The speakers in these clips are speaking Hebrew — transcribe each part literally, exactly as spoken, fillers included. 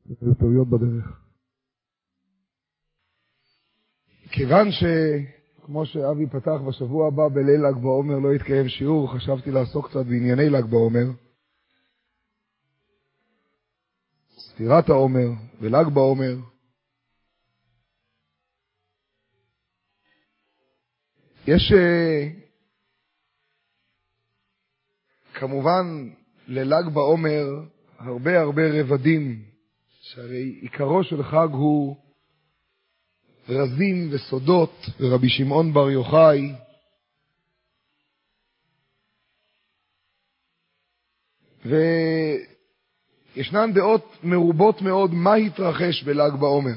היו טעויות בדרך. כיוון שכמו שאבי פתח בשבוע הבא בליל ל"ג בעומר לא יתקיים שיעור, חשבתי לעסוק קצת בענייני ל"ג בעומר. ספירת העומר ול"ג בעומר. יש כמובן לל"ג בעומר הרבה הרבה רבדים, שהרי עיקרו של חג הוא רזים וסודות, ורבי שמעון בר יוחאי וישנן דעות מרובות מאוד מה התרחש בל"ג בעומר.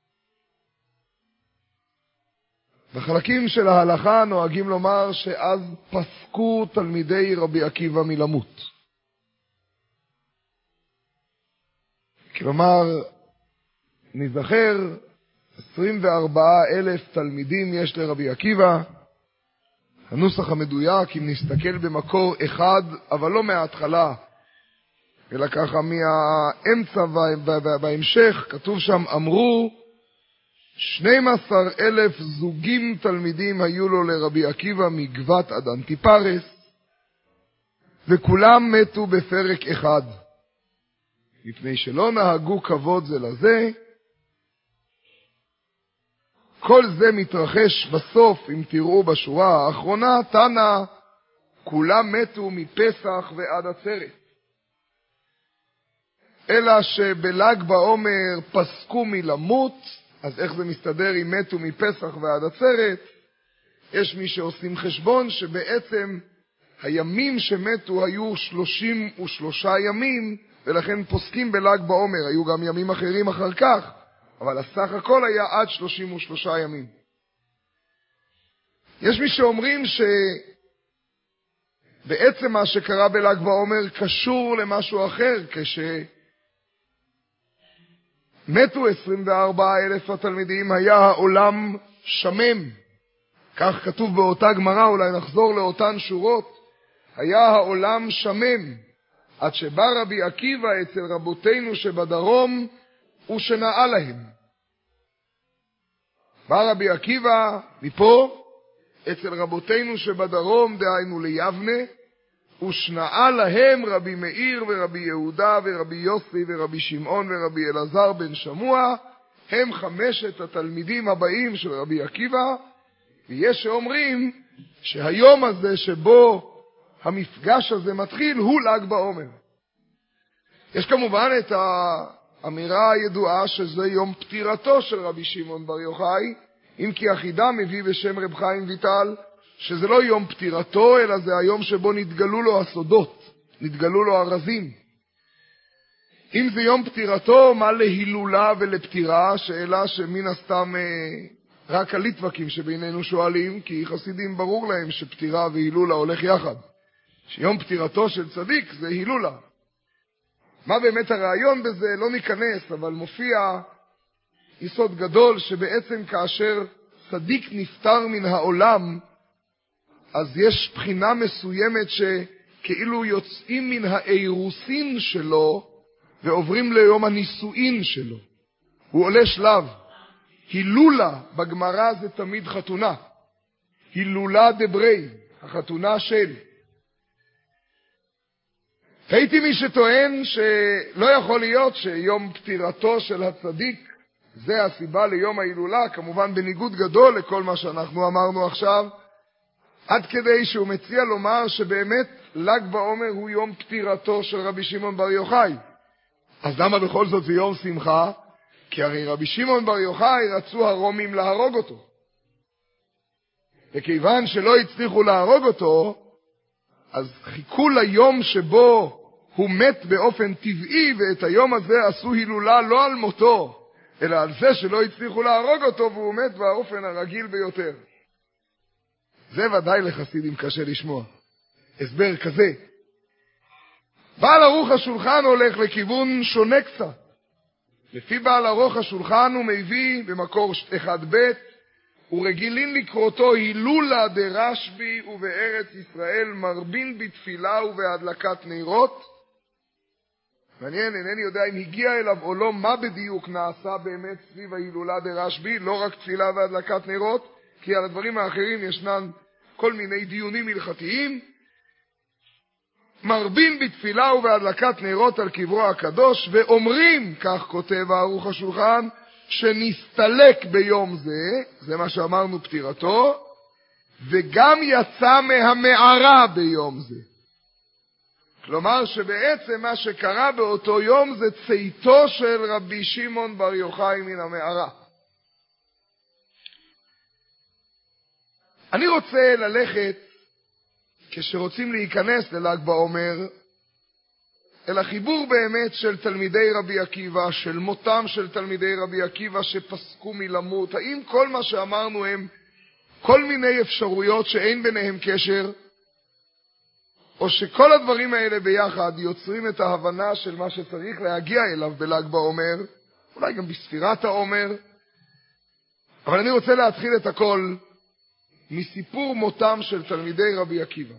בחלקים של ההלכה נוהגים לומר שאז פסקו תלמידי רבי עקיבא מלמות. כלומר, נזכר עשרים וארבעה אלף תלמידים יש לרבי עקיבא. הנוסח המדויק, אם נסתכל במקור אחד, אבל לא מההתחלה, אלא ככה מהאמצע בהמשך, כתוב שם, אמרו, שנים עשר אלף זוגים תלמידים היו לו לרבי עקיבא מגבת עד אנטיפרס, וכולם מתו בפרק אחד, מפני שלא נהגו כבוד זה לזה. כל זה מתרחש בסוף, אם תראו בשורה האחרונה, תנא, כולם מתו מפסח ועד עצרת. אלא שבל"ג בעומר פסקו מלמות, אז איך זה מסתדר אם מתו מפסח ועד עצרת? יש מי שעושים חשבון שבעצם הימים שמתו היו שלושים ושלושה ימים, ולכן פוסקים בל"ג בעומר. היו גם ימים אחרים אחר כך, אבל הסך הכל היה עד שלושים ושלושה ימים. יש מי שאומרים שבעצם מה שקרה בל"ג בעומר קשור למשהו אחר, כשמתו עשרים וארבעה אלף התלמידים היה העולם שמם. כך כתוב באותה גמרא, אולי נחזור לאותן שורות. היה העולם שמם, עד שבא רבי עקיבא אצל רבותינו שבדרום, ושנאה להם. בא רבי עקיבא מפה, אצל רבותינו שבדרום, דהיינו ליבנה, ושנאה להם רבי מאיר ורבי יהודה ורבי יוסי ורבי שמעון ורבי אלעזר בן שמוע, הם חמשת התלמידים הבאים של רבי עקיבא. ויש שאומרים שהיום הזה שבו המפגש הזה מתחיל הוא ל"ג בעומר. יש כמובן את האמירה הידועה שזה יום פטירתו של רבי שמעון בר יוחאי, אם כי החידה מביא בשם רב חיים ויטל שזה לא יום פטירתו, אלא זה היום שבו נתגלו לו הסודות, נתגלו לו הרזים. אם זה יום פטירתו, מה להילולה ולפטירה? שאלה שמן הסתם רק הליטבקים שבינינו שואלים, כי חסידים ברור להם שפטירה והילולה הולך יחד. שיום פטירתו של צדיק זה הילולה. מה באמת הרעיון בזה? לא ניכנס, אבל מופיע יסוד גדול שבעצם כאשר צדיק נפטר מן העולם, אז יש בחינה מסוימת שכאילו יוצאים מן האירוסין שלו ועוברים ליום הנישואין שלו. הוא עולה שלב. הילולה בגמרא זה תמיד חתונה. הילולה דברי, החתונה של. ראיתי מי שטוען שלא יכול להיות שיום פטירתו של הצדיק זה הסיבה ליום ההילולה, כמובן בניגוד גדול לכל מה שאנחנו אמרנו עכשיו, עד כדי שהוא מציע לומר שבאמת ל"ג בעומר הוא יום פטירתו של רבי שמעון בר יוחאי. אז למה בכל זאת זה יום שמחה? כי הרי רבי שמעון בר יוחאי רצו הרומים להרוג אותו. וכיוון שלא הצליחו להרוג אותו, אז חיכו ליום שבו הוא מת באופן טבעי, ואת היום הזה עשו הילולה לא על מותו, אלא על זה שלא הצליחו להרוג אותו והוא מת באופן הרגיל ביותר. זה ודאי לחסידים קשה לשמוע. הסבר כזה. בעל ערוך השולחן הולך לכיוון שונה קצת. לפי בעל ערוך השולחן הוא מביא במקור אחד ב' ורגילים לקרותו הילולה דרשבי ובארץ ישראל מרבין בתפילה ובהדלקת נרות. מעניין, אינני יודע אם הגיע אליו או לא, מה בדיוק נעשה באמת סביב ההילולה דרשב"י, לא רק תפילה והדלקת נרות, כי על הדברים האחרים ישנן כל מיני דיונים הלכתיים. מרבים בתפילה ובהדלקת נרות על קברו הקדוש, ואומרים, כך כותב ערוך השולחן, שנסתלק ביום זה, זה מה שאמרנו פטירתו, וגם יצא מהמערה ביום זה. כלומר שבעצם מה שקרה באותו יום זה צאתו של רבי שמעון בר יוחאי מן המערה. אני רוצה ללכת, כשרוצים להיכנס לל"ג בעומר, אל החיבור באמת של תלמידי רבי עקיבא, של מותם של תלמידי רבי עקיבא שפסקו מלמות. האם כל מה שאמרנו הם כל מיני אפשרויות שאין ביניהם קשר, או שכל הדברים האלה ביחד יוצרים את ההבנה של מה שצריך להגיע אליו בל"ג בעומר, אולי גם בספירת העומר. אבל אני רוצה להתחיל את הכל מסיפור מותם של תלמידי רבי עקיבא.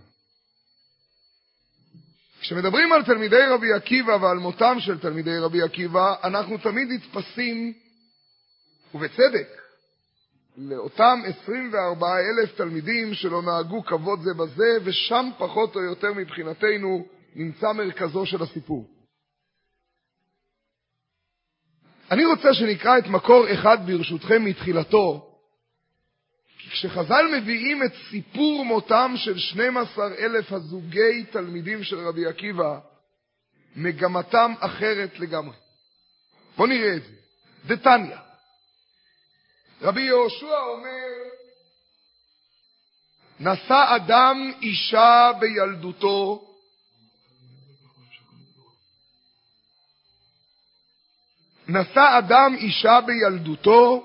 כשמדברים על תלמידי רבי עקיבא ועל מותם של תלמידי רבי עקיבא, אנחנו תמיד נתפסים, ובצדק, לאותם עשרים וארבעה אלף תלמידים שלא נהגו כבוד זה בזה, ושם פחות או יותר מבחינתנו נמצא מרכזו של הסיפור. אני רוצה שנקרא את מקור אחד ברשותכם מתחילתו, כי כשחז"ל מביאים את סיפור מותם של שנים עשר אלף הזוגי תלמידים של רבי עקיבא, מגמתם אחרת לגמרי. בוא נראה את זה. דתניא. רבי יהושע אומר, נשא אדם אישה בילדותו, נשא אדם אישה בילדותו,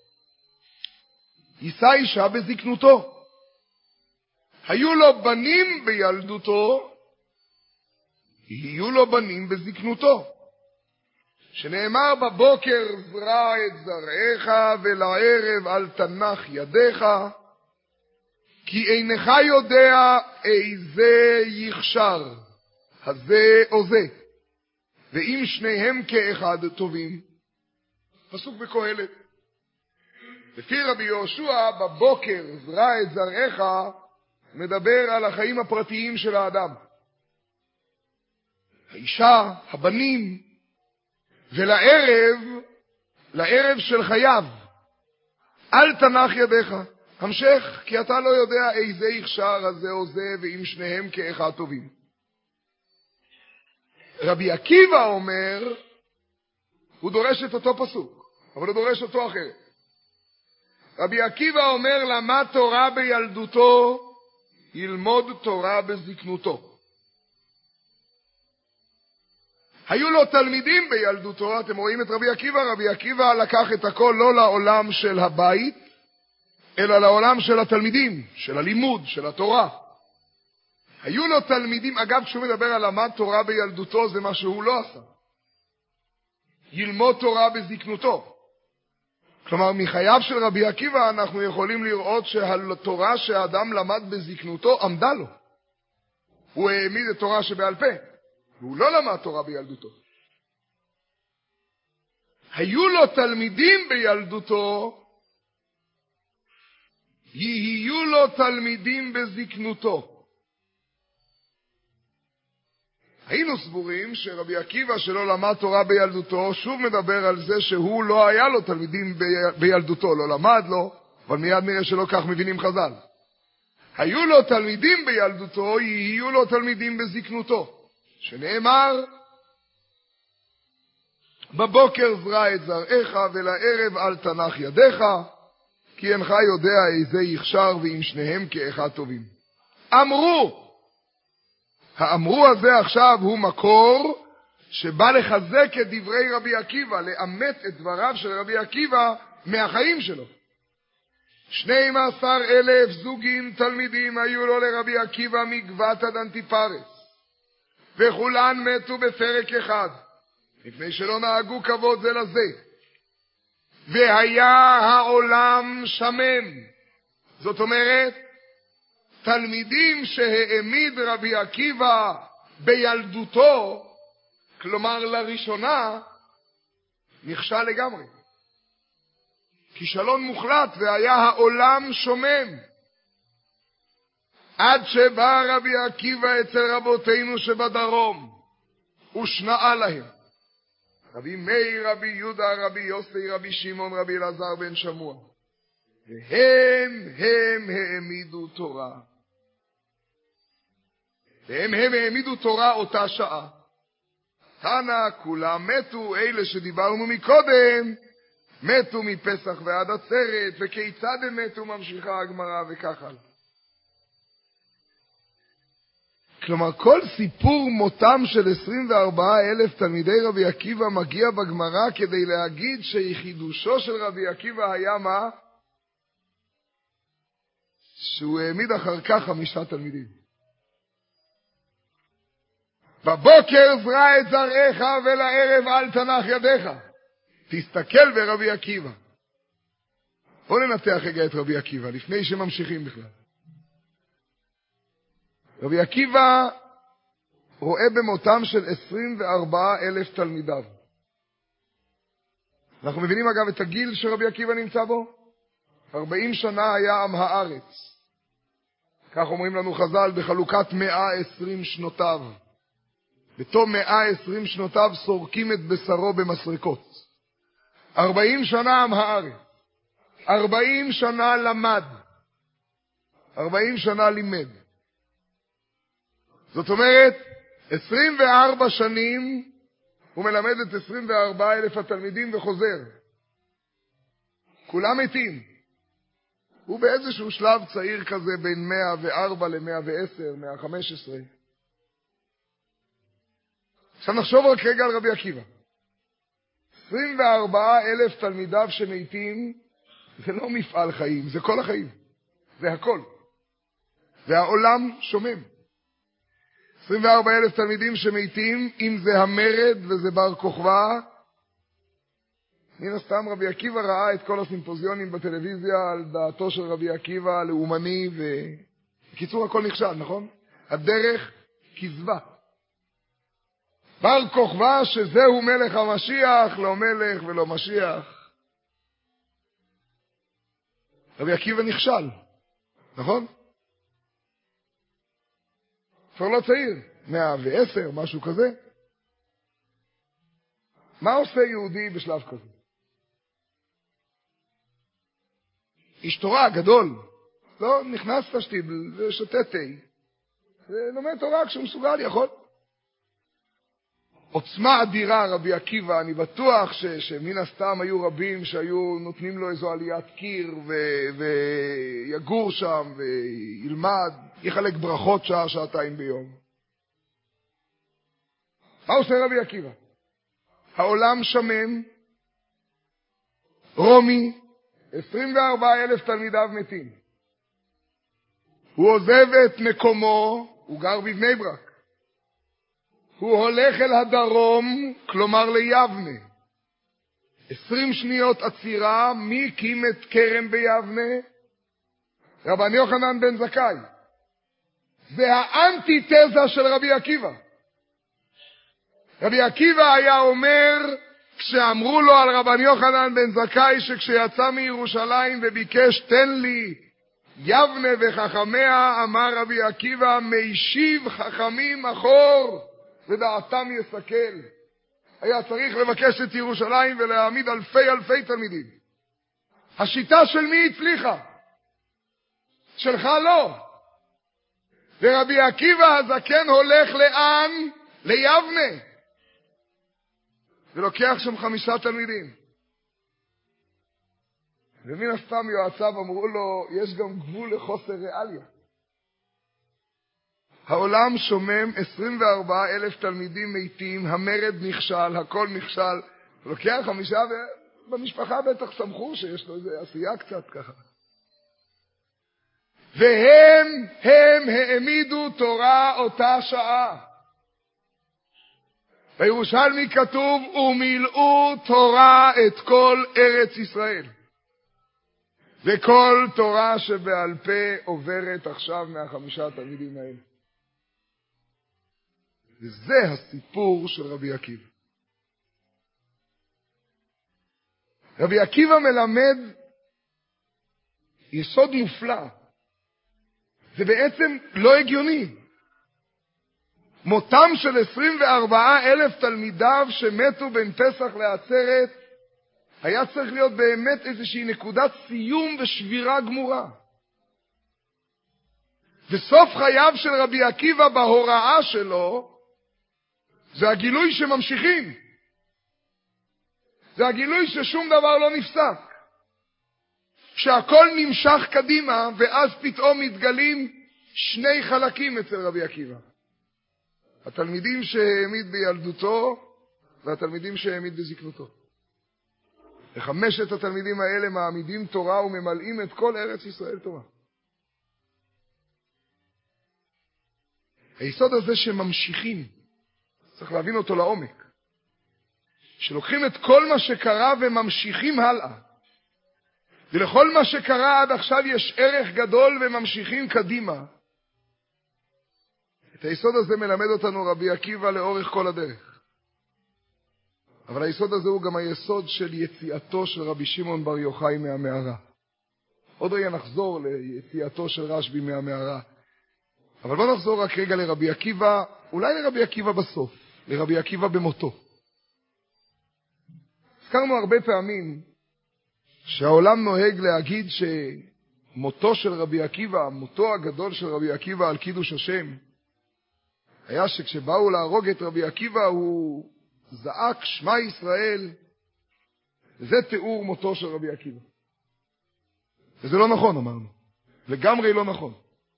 יישא אישה בזקנותו. היו לו בנים בילדותו, יהיו לו בנים בזקנותו. שנאמר בבוקר זרע את זרעך ולערב אל תנח ידיך, כי אינך יודע איזה יכשר, הזה או זה, ואם שניהם כאחד טובים. פסוק בקהלת. לפי רבי יהושע, בבוקר זרע את זרעך מדבר על החיים הפרטיים של האדם. האישה, הבנים, ולערב, לערב של חייו. אל תנח ידיך, המשך, כי אתה לא יודע איזה יכשר הזה או זה, ואם שניהם כאחד טובים. רבי עקיבא אומר, הוא דורש את אותו פסוק, אבל הוא דורש אותו אחרת. רבי עקיבא אומר, למד תורה בילדותו, ילמוד תורה בזקנותו. היו לו תלמידים בילדותו, אתם רואים את רבי עקיבא, רבי עקיבא לקח את הכל לא לעולם של הבית, אלא לעולם של התלמידים, של הלימוד, של התורה. היו לו תלמידים, אגב, כשהוא מדבר על למד תורה בילדותו, זה מה שהוא לא עשה. ילמוד תורה בזקנותו. כלומר, מחייו של רבי עקיבא אנחנו יכולים לראות שהתורה שהאדם למד בזקנותו עמדה לו. הוא העמיד את תורה שבעל פה. והוא לא למד תורה בילדותו. היו לו תלמידים בילדותו, יהיו לו תלמידים בזקנותו. היינו סבורים שרבי עקיבא שלא למד תורה בילדותו, שוב מדבר על זה שהוא לא היה לו תלמידים בילדותו, לא למד לו, אבל מיד נראה שלא כך מבינים חז"ל. היו לו תלמידים בילדותו, יהיו לו תלמידים בזקנותו. שנאמר, בבוקר זרע את זרעך ולערב אל תנח ידיך, כי אינך יודע איזה יכשר ואם שניהם כאחד טובים. אמרו, האמרו הזה עכשיו הוא מקור שבא לחזק את דברי רבי עקיבא, לאמת את דבריו של רבי עקיבא מהחיים שלו. שנים עשר אלף זוגים תלמידים היו לו לרבי עקיבא מגבעת עד אנטיפרס, וכולן מתו בפרק אחד, מפני שלא נהגו כבוד זה לזה. והיה העולם שמם. זאת אומרת, תלמידים שהעמיד רבי עקיבא בילדותו, כלומר לראשונה, נכשל לגמרי. כישלון מוחלט, והיה העולם שומם. עד שבא רבי עקיבא אצל רבותינו שבדרום, ושנאה להם. רבי מאיר, רבי יהודה, רבי יוסי, רבי שמעון, רבי אלעזר בן שמוע. והם, הם העמידו תורה. והם, הם העמידו תורה אותה שעה. תנא, כולם מתו, אלה שדיברנו מקודם, מתו מפסח ועד עצרת, וכיצד הם מתו ממשיכה הגמרא וכך הלאה. כלומר, כל סיפור מותם של עשרים וארבעה אלף תלמידי רבי עקיבא מגיע בגמרא כדי להגיד שחידושו של רבי עקיבא היה מה? שהוא העמיד אחר כך חמישה תלמידים. בבוקר זרע את זרעך ולערב אל תנח ידיך. תסתכל ברבי עקיבא. בואו ננתח רגע את רבי עקיבא, לפני שממשיכים בכלל. רבי עקיבא רואה במותם של עשרים וארבעה אלף תלמידיו. אנחנו מבינים אגב את הגיל שרבי עקיבא נמצא בו? ארבעים שנה היה עם הארץ. כך אומרים לנו חז"ל, בחלוקת מאה ועשרים שנותיו. בתום מאה ועשרים שנותיו סורקים את בשרו במסרקות. ארבעים שנה עם הארץ. ארבעים שנה למד. ארבעים שנה לימד. זאת אומרת, עשרים וארבע שנים הוא מלמד את עשרים וארבעה אלף התלמידים וחוזר. כולם מתים. הוא באיזשהו שלב צעיר כזה בין מאה וארבע למאה ועשר, מאה וחמש עשרה. עכשיו נחשוב רק רגע על רבי עקיבא. עשרים וארבעה אלף תלמידיו שמתים, זה לא מפעל חיים, זה כל החיים. זה הכל. והעולם שומם. עשרים וארבעה אלף תלמידים שמתים, אם זה המרד וזה בר כוכבא. מן הסתם רבי עקיבא ראה את כל הסימפוזיונים בטלוויזיה על דעתו של רבי עקיבא הלאומני, ובקיצור הכל נכשל, נכון? הדרך כזבה. בר כוכבא שזהו מלך המשיח, לא מלך ולא משיח. רבי עקיבא נכשל, נכון? כבר לא צעיר, מאה ועשר, משהו כזה. מה עושה יהודי בשלב כזה? איש תורה גדול, לא נכנס לשטיבל ושותה תה, ולומד תורה כשהוא מסוגל, יכול. עוצמה אדירה רבי עקיבא, אני בטוח ש, שמן הסתם היו רבים שהיו נותנים לו איזו עליית קיר ו, ויגור שם וילמד, יחלק ברכות שעה, שעתיים ביום. מה עושה רבי עקיבא? העולם שמם, רומי, עשרים וארבעה אלף תלמידיו מתים. הוא עוזב את מקומו, הוא גר בבני ברק. הוא הולך אל הדרום, כלומר ליבנה. עשרים שניות עצירה, מי הקים את כרם ביבנה? רבן יוחנן בן זכאי. זה האנטיתזה של רבי עקיבא. רבי עקיבא היה אומר, כשאמרו לו על רבן יוחנן בן זכאי, שכשיצא מירושלים וביקש תן לי יבנה וחכמיה, אמר רבי עקיבא, מישיב חכמים אחור ודעתם יסכל. היה צריך לבקש את ירושלים ולהעמיד אלפי אלפי תלמידים. השיטה של מי הצליחה? שלך לא. ורבי עקיבא הזקן הולך לאן? ליבנה. ולוקח שם חמישה תלמידים. ומן הסתם יועציו אמרו לו, יש גם גבול לחוסר ריאליה. העולם שומם, עשרים וארבעה אלף תלמידים מתים, המרד נכשל, הכל נכשל. לוקח חמישה, ובמשפחה בטח סמכו שיש לו איזו עשייה קצת ככה. והם, הם העמידו תורה אותה שעה. בירושלמי כתוב, ומילאו תורה את כל ארץ ישראל. וכל תורה שבעל פה עוברת עכשיו מהחמישה התלמידים האלה. וזה הסיפור של רבי עקיבא. רבי עקיבא מלמד יסוד מופלא. זה בעצם לא הגיוני. מותם של עשרים וארבעה אלף תלמידיו שמתו בין פסח לעצרת, היה צריך להיות באמת איזושהי נקודת סיום ושבירה גמורה. וסוף חייו של רבי עקיבא בהוראה שלו, זה הגילוי שממשיכים. זה הגילוי ששום דבר לא נפסק. שהכל נמשך קדימה, ואז פתאום מתגלים שני חלקים אצל רבי עקיבא. התלמידים שהעמיד בילדותו, והתלמידים שהעמיד בזקנותו. וחמשת התלמידים האלה מעמידים תורה וממלאים את כל ארץ ישראל תורה. היסוד הזה שממשיכים, צריך להבין אותו לעומק. שלוקחים את כל מה שקרה וממשיכים הלאה. ולכל מה שקרה עד עכשיו יש ערך גדול וממשיכים קדימה. את היסוד הזה מלמד אותנו רבי עקיבא לאורך כל הדרך. אבל היסוד הזה הוא גם היסוד של יציאתו של רבי שמעון בר יוחאי מהמערה. עוד רגע נחזור ליציאתו של רשב"י מהמערה. אבל בוא נחזור רק רגע לרבי עקיבא, אולי לרבי עקיבא בסוף, לרבי עקיבא במותו. הזכרנו הרבה פעמים שהעולם נוהג להגיד שמותו של רבי עקיבא, מותו הגדול של רבי עקיבא על קידוש השם, היה שכשבאו להרוג את רבי עקיבא הוא זעק שמע ישראל. זה תיאור מותו של רבי עקיבא. וזה לא נכון, אמרנו. לגמרי לא נכון.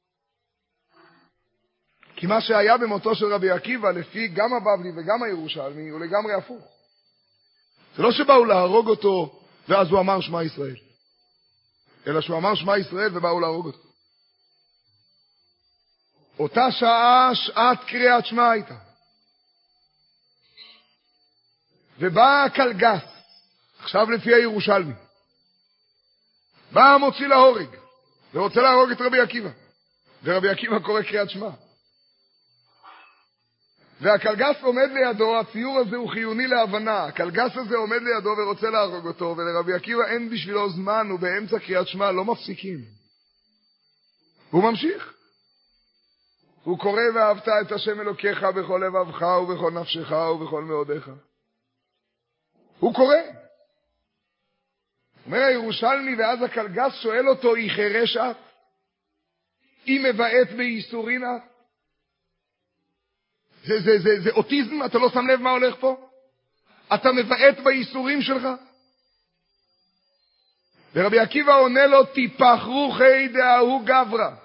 כי מה שהיה במותו של רבי עקיבא, לפי גם הבבלי וגם הירושלמי, הוא לגמרי הפוך. זה לא שבאו להרוג אותו ואז הוא אמר שמע ישראל, אלא שהוא אמר שמע ישראל ובאו להרוג אותו. אותה שעה, שעת קריאת שמע הייתה. ובא הקלגס, עכשיו לפי הירושלמי, בא המוציא להורג, ורוצה להרוג את רבי עקיבא. ורבי עקיבא קורא קריאת שמע. והקלגס עומד לידו, הציור הזה הוא חיוני להבנה. הקלגס הזה עומד לידו ורוצה להרוג אותו, ולרבי עקיבא אין בשבילו זמן, הוא באמצע קריאת שמע, לא מפסיקים. הוא ממשיך. הוא קורא ואהבת את השם אלוקיך בכל לבבך ובכל נפשך ובכל מאודיך. הוא קורא. אומר הירושלמי, ואז הקלגס שואל אותו, היא חירש את? היא מבעט בייסורין את? זה, זה, זה, זה אוטיזם? אתה לא שם לב מה הולך פה? אתה מבעט בייסורים שלך? ורבי עקיבא עונה לו, טיפח רוחי דאהו גברא.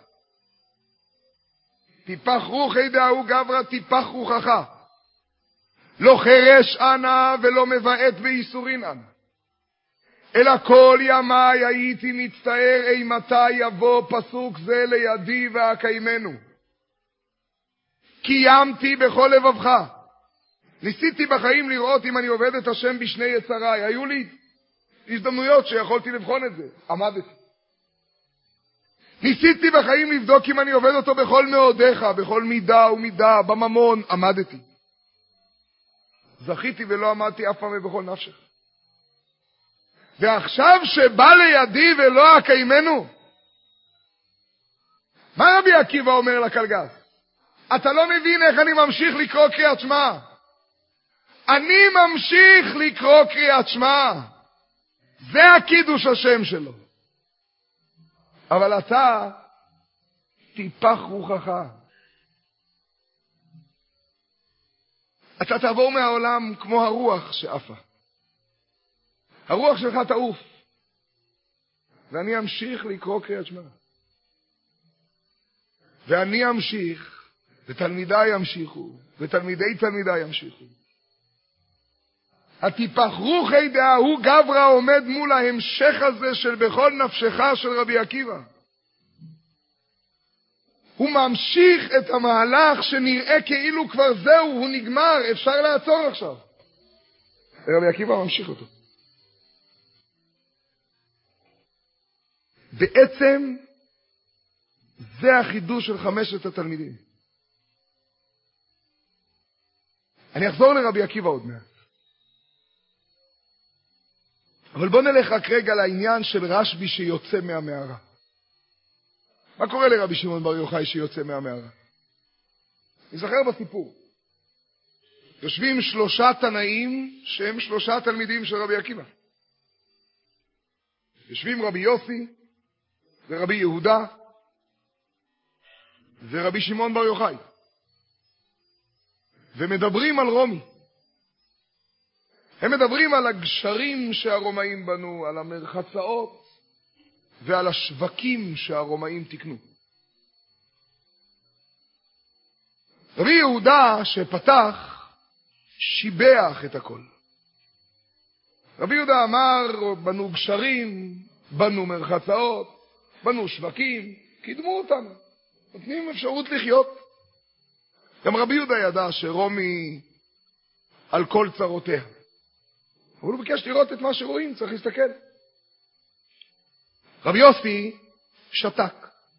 טיפח רוחי דאהו גברא, טיפח רוחך. לא חירש אנא ולא מבעט בייסורין אנא. אלא כל ימי הייתי מצטער אימתי יבוא פסוק זה לידי והקיימנו. קיימתי בכל לבבך. ניסיתי בחיים לראות אם אני עובד את השם בשני יצריי. היו לי הזדמנויות שיכולתי לבחון את זה. עמדתי. ניסיתי בחיים לבדוק אם אני עובד אותו בכל מאודיך, בכל מידה ומידה, בממון. עמדתי. זכיתי ולא עמדתי אף פעם בכל נפשך. ועכשיו שבא לידי ולא הקיימנו, מה רבי עקיבא אומר לקלגס? אתה לא מבין איך אני ממשיך לקרוא קריאת שמע. אני ממשיך לקרוא קריאת שמע. זה הקידוש השם שלו. אבל אתה טיפח רוחך. אתה תעבור מהעולם כמו הרוח שעפה. הרוח שלך תעוף. ואני אמשיך לקרוא קריאת שמע. ואני אמשיך, ותלמידיי ימשיכו, ותלמידי תלמידיי ימשיכו. הטיפח רוחי דאהו גברא עומד מול ההמשך הזה של בכל נפשך של רבי עקיבא. הוא ממשיך את המהלך שנראה כאילו כבר זהו, הוא נגמר, אפשר לעצור עכשיו. רבי עקיבא ממשיך אותו. בעצם זה החידוש של חמשת התלמידים. אני אחזור לרבי עקיבא עוד מעט. אבל בוא נלך רק רגע לעניין של רשב"י שיוצא מהמערה. מה קורה לרבי שמעון בר יוחאי שיוצא מהמערה? נזכר בסיפור. יושבים שלושה תנאים שהם שלושה תלמידים של רבי עקיבא. יושבים רבי יוסי ורבי יהודה ורבי שמעון בר יוחאי. ומדברים על רומי. הם מדברים על הגשרים שהרומאים בנו, על המרחצאות ועל השווקים שהרומאים תקנו. רבי יהודה שפתח שיבח את הכל. רבי יהודה אמר, בנו גשרים, בנו מרחצאות, בנו שווקים, קידמו אותנו, נותנים אפשרות לחיות. גם רבי יהודה ידע שרומי על כל צרותיה. אבל הוא ביקש לראות את מה שרואים, צריך להסתכל. רבי יוסי שתק.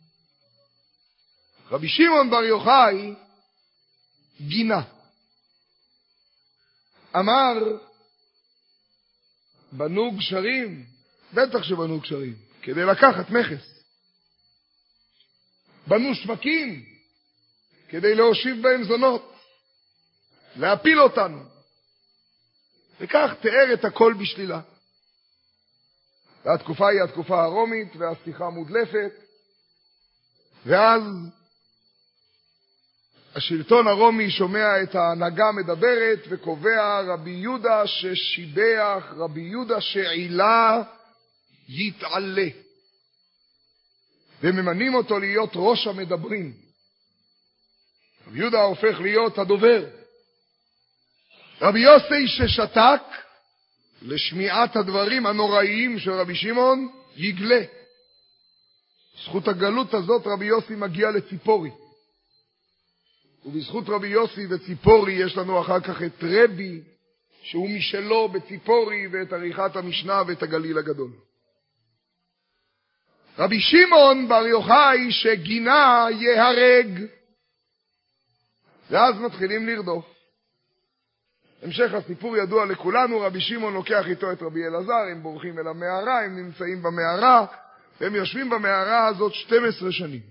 רבי שמעון בר יוחאי גינה. אמר, בנו גשרים, בטח שבנו גשרים, כדי לקחת מכס. בנו שווקים, כדי להושיב בהם זונות, להפיל אותנו. וכך תיאר את הכל בשלילה. והתקופה היא התקופה הרומית, והשיחה מודלפת, ואז השלטון הרומי שומע את ההנהגה מדברת, וקובע רבי יהודה ששיבח, רבי יהודה שעילה יתעלה. וממנים אותו להיות ראש המדברים. רבי יהודה הופך להיות הדובר. רבי יוסי ששתק לשמיעת הדברים הנוראיים של רבי שמעון יגלה. זכות הגלות הזאת רבי יוסי מגיע לציפורי. ובזכות רבי יוסי וציפורי יש לנו אחר כך את רבי שהוא משלו בציפורי ואת עריכת המשנה ואת הגליל הגדול. רבי שמעון בר יוחאי שגינה יהרג. ואז מתחילים לרדוף. המשך הסיפור ידוע לכולנו, רבי שמעון לוקח איתו את רבי אלעזר, הם בורחים אל המערה, הם נמצאים במערה, והם יושבים במערה הזאת שתים עשרה שנים.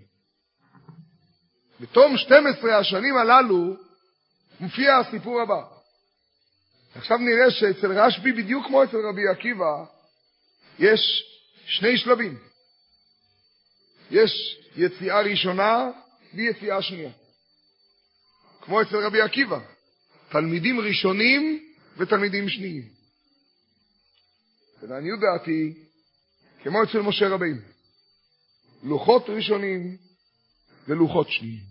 בתום שתים עשרה השנים הללו מופיע הסיפור הבא. עכשיו נראה שאצל רשב"י, בדיוק כמו אצל רבי עקיבא, יש שני שלבים. יש יציאה ראשונה ויציאה שנייה. כמו אצל רבי עקיבא. תלמידים ראשונים ותלמידים שניים. ולעניות דעתי, כמו אצל משה רבינו, לוחות ראשונים ולוחות שניים.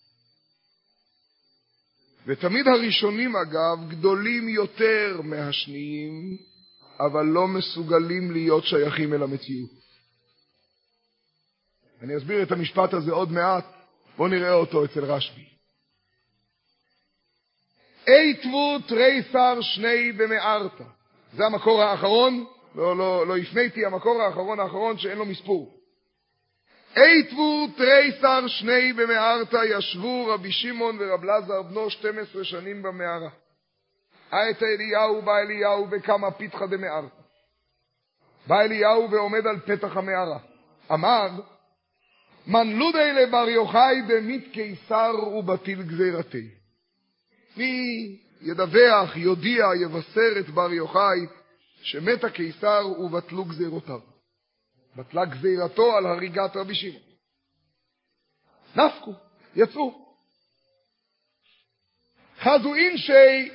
ותמיד הראשונים אגב גדולים יותר מהשניים, אבל לא מסוגלים להיות שייכים אל המציאות. אני אסביר את המשפט הזה עוד מעט, בואו נראה אותו אצל רשב"י. איתבו תריסר שני במארתא. זה המקור האחרון, לא, לא, לא הפניתי, המקור האחרון האחרון שאין לו מספור. איתבו תריסר שני במארתא, ישבו רבי שמעון ורב אלעזר בנו שתים עשרה שנים במערה. העת אליהו בא אליהו וכמה פיתחא דמארתא. בא אליהו ועומד על פתח המערה. אמר, מנלודי לבר יוחאי במית קיסר ובטיל גזירתי. מי ידווח, יודיע, יבשר את בר יוחאי שמת הקיסר ובטלו גזירותיו. בטלה גזירתו על הריגת רבי שמעון. נפקו, יצאו. חזו אינשי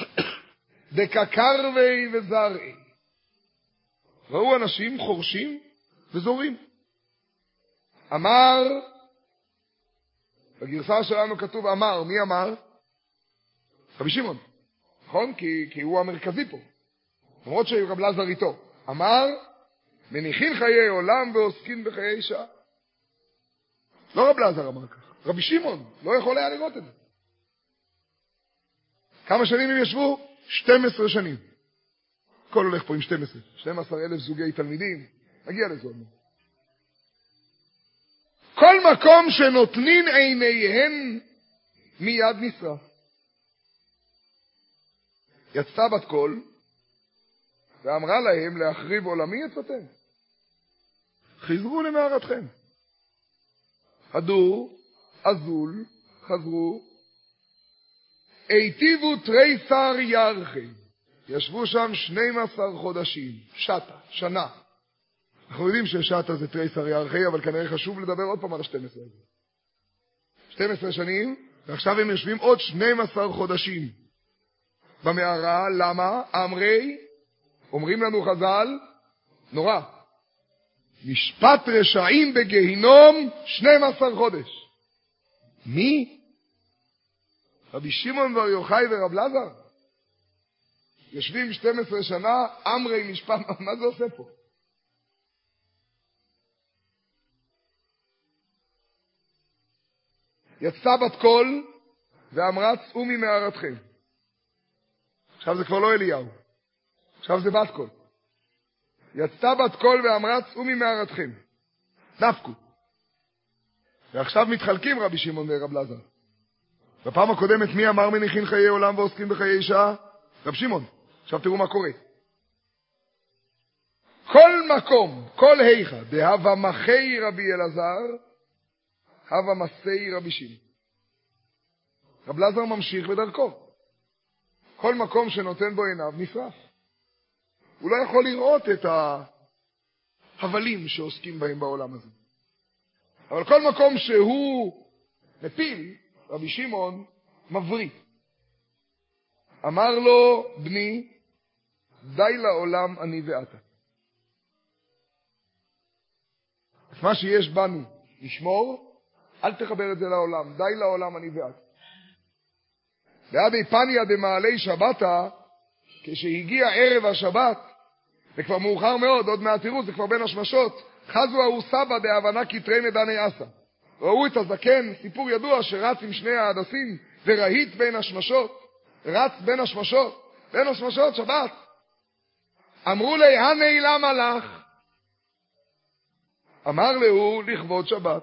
דקקרווי וזרעי. ראו אנשים חורשים וזורים. אמר, בגרסה שלנו כתוב אמר, מי אמר? רבי שמעון, נכון? כי, כי הוא המרכזי פה. למרות שרב אלעזר איתו. אמר, מניחין חיי עולם ועוסקין בחיי שעה. לא רב אלעזר אמר כך. רבי שמעון לא יכול היה לראות את זה. כמה שנים הם ישבו? שתים עשרה שנים. הכל הולך פה עם שתים עשרה. שנים עשר אלף זוגי תלמידים. נגיע לזה. כל מקום שנותנין עיניהם מיד נשרף. יצאה בת קול, ואמרה להם, להחריב עולמי יצאתם. חזרו למערתכם. הדור, אזול, חזרו, היטיבו תריסר ירחי. ישבו שם שנים עשר חודשים, שתה, שנה. אנחנו יודעים ששתה זה תריסר ירחי, אבל כנראה חשוב לדבר עוד פעם על ה-שתים עשרה הזה. שתים עשרה שנים, ועכשיו הם יושבים עוד שנים עשר חודשים במערה. למה? אמרי, אומרים לנו חז"ל, נורא. משפט רשעים בגיהינום שנים עשר חודש. מי? רבי שמעון בר יוחאי ורב אלעזר? יושבים שתים עשרה שנה, אמרי משפט, מה זה עושה פה? יצאה בת קול ואמרה, צאו ממערתכם. עכשיו זה כבר לא אליהו, עכשיו זה בת קול. יצאה בת קול ואמרה, צאו ממערתכם. דפקו. ועכשיו מתחלקים רבי שמעון ורב אלעזר. בפעם הקודמת מי אמר מניחין חיי עולם ועוסקים בחיי אישה? רב שמעון. עכשיו תראו מה קורה. כל מקום, כל היכה, דהבה מחי רבי אלעזר, הווה מסי רבי שמעון. רב אלעזר ממשיך בדרכו. כל מקום שנותן בו עיניו נשרף. הוא לא יכול לראות את ההבלים שעוסקים בהם בעולם הזה. אבל כל מקום שהוא מפיל, רבי שמעון מבריא. אמר לו, בני, די לעולם אני ואתה. את מה שיש בנו לשמור, אל תחבר את זה לעולם. די לעולם אני ואתה. ועדי פניה דמעלי שבתה, כשהגיע ערב השבת, זה כבר מאוחר מאוד, עוד מעט תראו, זה כבר בין השמשות, חזו ההוא סבא דהבנה כתרי נדני אסה. ראו את הזקן, סיפור ידוע שרץ עם שני העדסים, ורהיט בין השמשות, רץ בין השמשות, בין השמשות, שבת. אמרו לי, הנה למה לך? אמר לו, לכבוד שבת.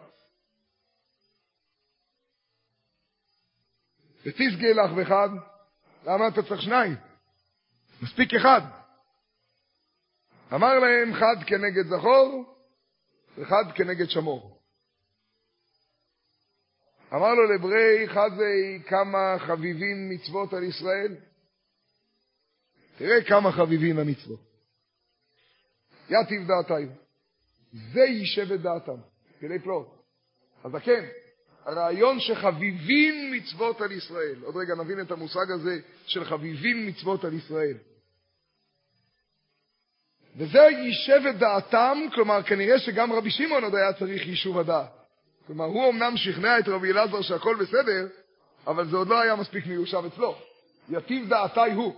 ותסגי לך בחד, למה אתה צריך שניים? מספיק אחד. אמר להם, חד כנגד זכור, וחד כנגד שמור. אמר לו לברי, חזי כמה חביבים מצוות על ישראל. תראה כמה חביבים המצוות. יתיב דעתיים. זה יישב את דעתם. כדי פלאות. אז כן, הרעיון שחביבים מצוות על ישראל. עוד רגע נבין את המושג הזה של חביבים מצוות על ישראל. וזה יישב את דעתם, כלומר כנראה שגם רבי שמעון עוד היה צריך יישוב הדעת. כלומר הוא אמנם שכנע את רבי אלעזר שהכל בסדר, אבל זה עוד לא היה מספיק מיושב אצלו. יתיב דעתי הוא.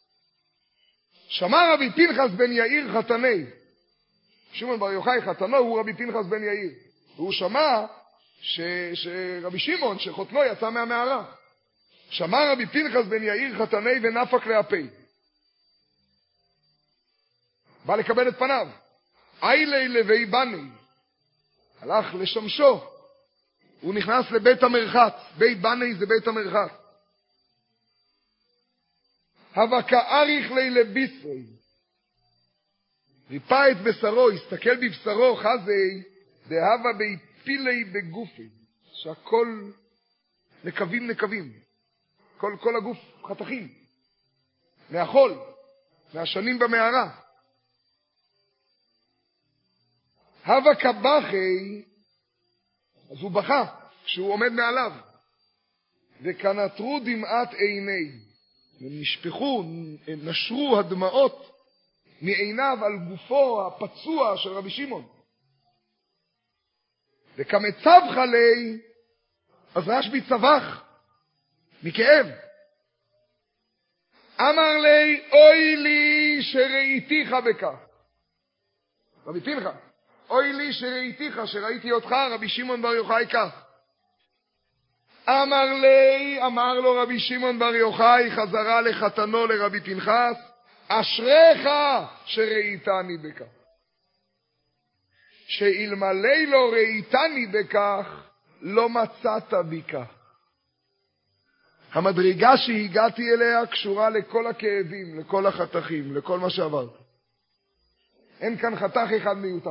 שמע רבי פנחס בן יאיר חתני. שמעון בר יוחאי חתנו הוא רבי פנחס בן יאיר. והוא שמע ש... שרבי שמעון שחותנו יצא מהמערה. שמע רבי פנחס בן יאיר חתני ונפק להפי. בא לקבל את פניו. אילי לוי בני. הלך לשמשו. הוא נכנס לבית המרחץ. בית בני זה בית המרחץ. הווה כאריך לי לבישרי. ריפא את בשרו, הסתכל בבשרו, חזי, דהווה ביפילי בגופי. שהכל נקבים נקבים. כל, כל הגוף חתכים. מהחול. מהשנים במערה. הווה כבחי, אז הוא בכה כשהוא עומד מעליו. וכנתרו דמעת עיני. נשפחו, נשרו הדמעות מעיניו על גופו הפצוע של רבי שמעון. וכמצבך לי, אז רשב"י צבח מכאב. אמר לי, אוי לי שראיתיך בכך. רבי פנחס, אוי לי שראיתיך, שראיתי אותך, רבי שמעון בר יוחאי כך. אמר לי, אמר לו רבי שמעון בר יוחאי, חזרה לחתנו לרבי פנחס, אשריך שראיתני בכך. שאלמלא לא ראיתני בכך, לא מצאת בי כך. המדרגה שהגעתי אליה קשורה לכל הכאבים, לכל החתכים, לכל מה שעברתי. אין כאן חתך אחד מיותר.